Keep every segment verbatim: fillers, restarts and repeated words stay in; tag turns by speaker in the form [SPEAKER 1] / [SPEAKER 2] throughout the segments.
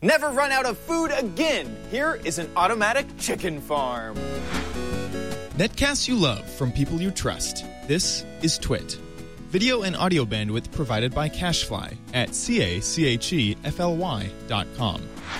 [SPEAKER 1] Never run out of food again. Here is an automatic chicken farm.
[SPEAKER 2] Netcasts you love from people you trust. This is Twit. Video and audio bandwidth provided by CacheFly at cachefly dot com.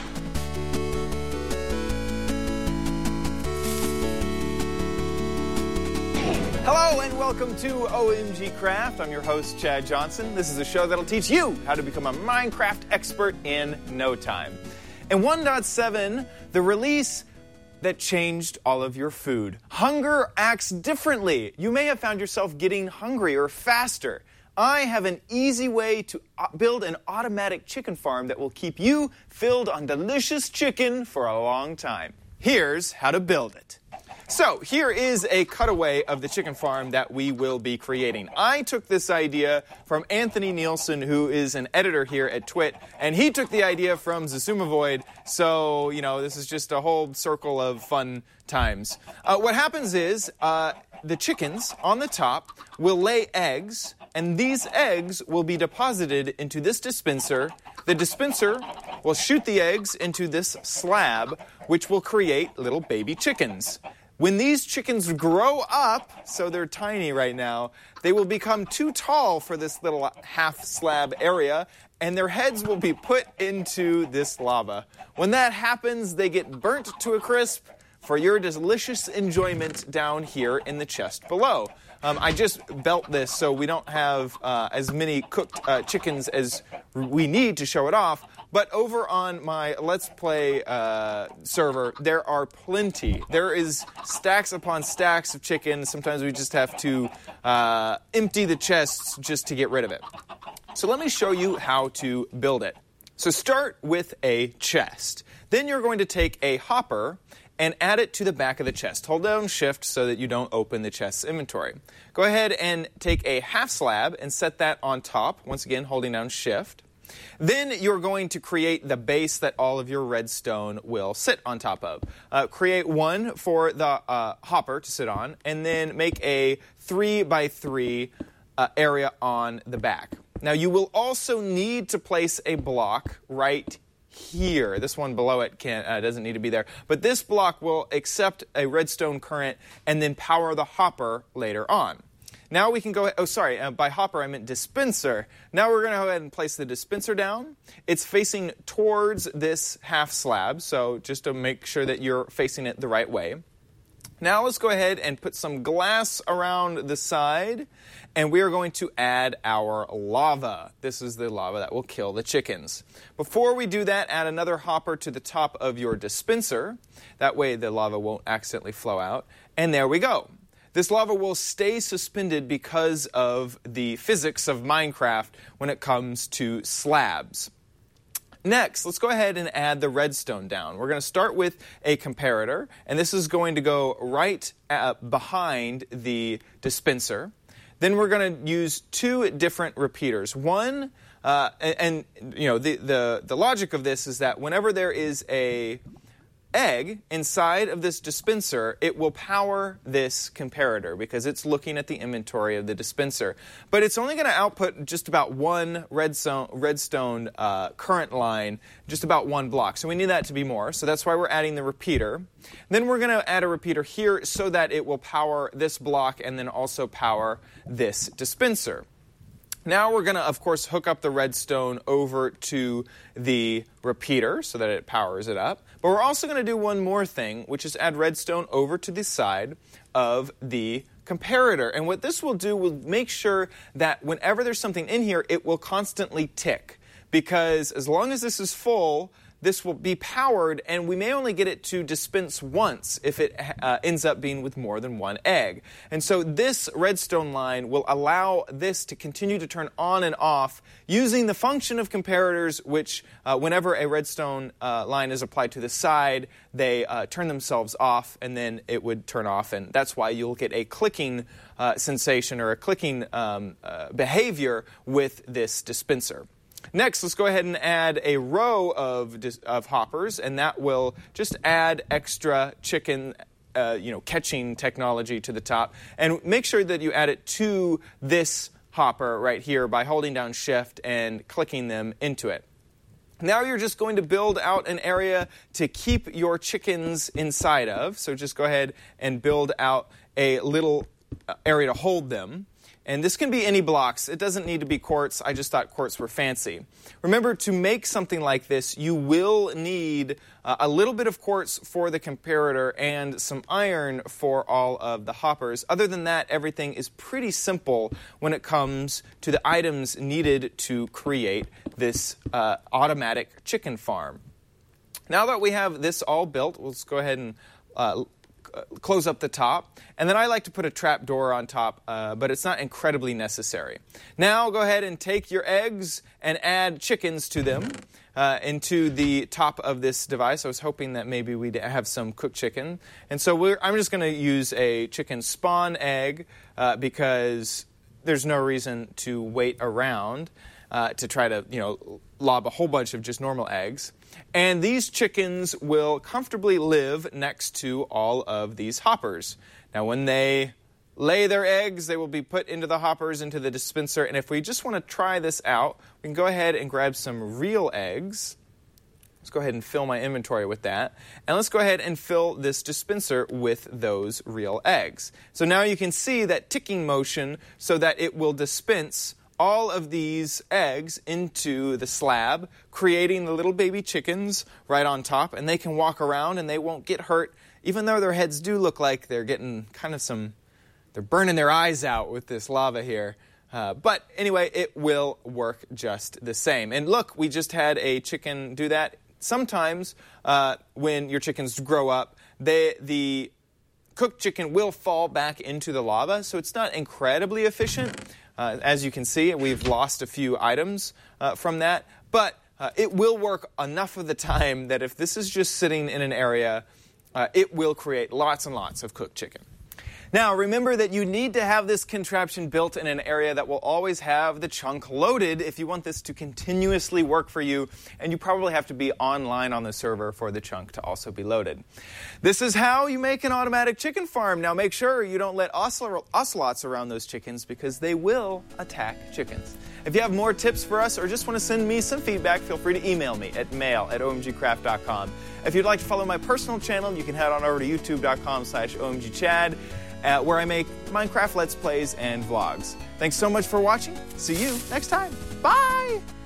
[SPEAKER 1] Hello and welcome to O M G Craft. I'm your host, Chad Johnson. This is a show that'll teach you how to become a Minecraft expert in no time. In one point seven, the release that changed all of your food. Hunger acts differently. You may have found yourself getting hungrier faster. I have an easy way to build an automatic chicken farm that will keep you filled on delicious chicken for a long time. Here's how to build it. So, here is a cutaway of the chicken farm that we will be creating. I took this idea from Anthony Nielsen, who is an editor here at Twit, and he took the idea from Zazumavoid, so, you know, this is just a whole circle of fun times. Uh, what happens is, uh, the chickens on the top will lay eggs, and these eggs will be deposited into this dispenser. The dispenser will shoot the eggs into this slab, which will create little baby chickens. When these chickens grow up, so they're tiny right now, they will become too tall for this little half slab area, and their heads will be put into this lava. When that happens, they get burnt to a crisp for your delicious enjoyment down here in the chest below. Um, I just built this so we don't have uh, as many cooked uh, chickens as we need to show it off. But over on my Let's Play uh, server, there are plenty. There is stacks upon stacks of chicken. Sometimes we just have to uh, empty the chests just to get rid of it. So let me show you how to build it. So start with a chest. Then you're going to take a hopper and add it to the back of the chest. Hold down Shift so that you don't open the chest's inventory. Go ahead and take a half slab and set that on top, once again holding down Shift. Then you're going to create the base that all of your redstone will sit on top of. Uh, create one for the uh, hopper to sit on, and then make a three by three uh, area on the back. Now you will also need to place a block right here. This one below it can't, uh, doesn't need to be there. But this block will accept a redstone current and then power the hopper later on. Now we can go ahead, oh sorry, uh, by hopper I meant dispenser. Now we're going to go ahead and place the dispenser down. It's facing towards this half slab, so just to make sure that you're facing it the right way. Now let's go ahead and put some glass around the side, and we are going to add our lava. This is the lava that will kill the chickens. Before we do that, add another hopper to the top of your dispenser. That way the lava won't accidentally flow out. And there we go. This lava will stay suspended because of the physics of Minecraft when it comes to slabs. Next, let's go ahead and add the redstone down. We're going to start with a comparator, and this is going to go right uh, behind the dispenser. Then we're going to use two different repeaters. One, uh, and, and you know, the, the, the logic of this is that whenever there is a egg inside of this dispenser, it will power this comparator because it's looking at the inventory of the dispenser. But it's only going to output just about one redstone, redstone uh, current line, just about one block. So we need that to be more. So that's why we're adding the repeater. Then we're going to add a repeater here so that it will power this block and then also power this dispenser. Now we're going to, of course, hook up the redstone over to the repeater so that it powers it up. But we're also going to do one more thing, which is add redstone over to the side of the comparator. And what this will do will make sure that whenever there's something in here, it will constantly tick. Because as long as this is full, this will be powered, and we may only get it to dispense once if it uh, ends up being with more than one egg. And so this redstone line will allow this to continue to turn on and off using the function of comparators, which uh, whenever a redstone uh, line is applied to the side, they uh, turn themselves off, and then it would turn off. And that's why you'll get a clicking uh, sensation or a clicking um, uh, behavior with this dispenser. Next, let's go ahead and add a row of, of hoppers, and that will just add extra chicken uh, you know, catching technology to the top. And make sure that you add it to this hopper right here by holding down Shift and clicking them into it. Now you're just going to build out an area to keep your chickens inside of. So just go ahead and build out a little area to hold them. And this can be any blocks. It doesn't need to be quartz. I just thought quartz were fancy. Remember, to make something like this, you will need uh, a little bit of quartz for the comparator and some iron for all of the hoppers. Other than that, everything is pretty simple when it comes to the items needed to create this uh, automatic chicken farm. Now that we have this all built, let's go ahead and uh, close up the top. And then I like to put a trap door on top, uh, but it's not incredibly necessary. Now go ahead and take your eggs and add chickens to them uh, into the top of this device. I was hoping that maybe we'd have some cooked chicken. And so we're, I'm just going to use a chicken spawn egg uh, because there's no reason to wait around uh, to try to, you know, lob a whole bunch of just normal eggs. And these chickens will comfortably live next to all of these hoppers. Now, when they lay their eggs, they will be put into the hoppers, into the dispenser. And if we just want to try this out, we can go ahead and grab some real eggs. Let's go ahead and fill my inventory with that. And let's go ahead and fill this dispenser with those real eggs. So now you can see that ticking motion so that it will dispense all of these eggs into the slab, creating the little baby chickens right on top, and they can walk around and they won't get hurt, even though their heads do look like they're getting kind of some, they're burning their eyes out with this lava here. Uh, but anyway, it will work just the same. And look, we just had a chicken do that. Sometimes uh, when your chickens grow up, they, the cooked chicken will fall back into the lava, so it's not incredibly efficient. Uh, as you can see, we've lost a few items uh, from that, but uh, it will work enough of the time that if this is just sitting in an area, uh, it will create lots and lots of cooked chicken. Now, remember that you need to have this contraption built in an area that will always have the chunk loaded if you want this to continuously work for you, and you probably have to be online on the server for the chunk to also be loaded. This is how you make an automatic chicken farm. Now, make sure you don't let ocelots around those chickens because they will attack chickens. If you have more tips for us or just want to send me some feedback, feel free to email me at mail at o m g craft dot com. If you'd like to follow my personal channel, you can head on over to youtube dot com slash O M G Chad. Uh, where I make Minecraft Let's Plays and vlogs. Thanks so much for watching. See you next time. Bye!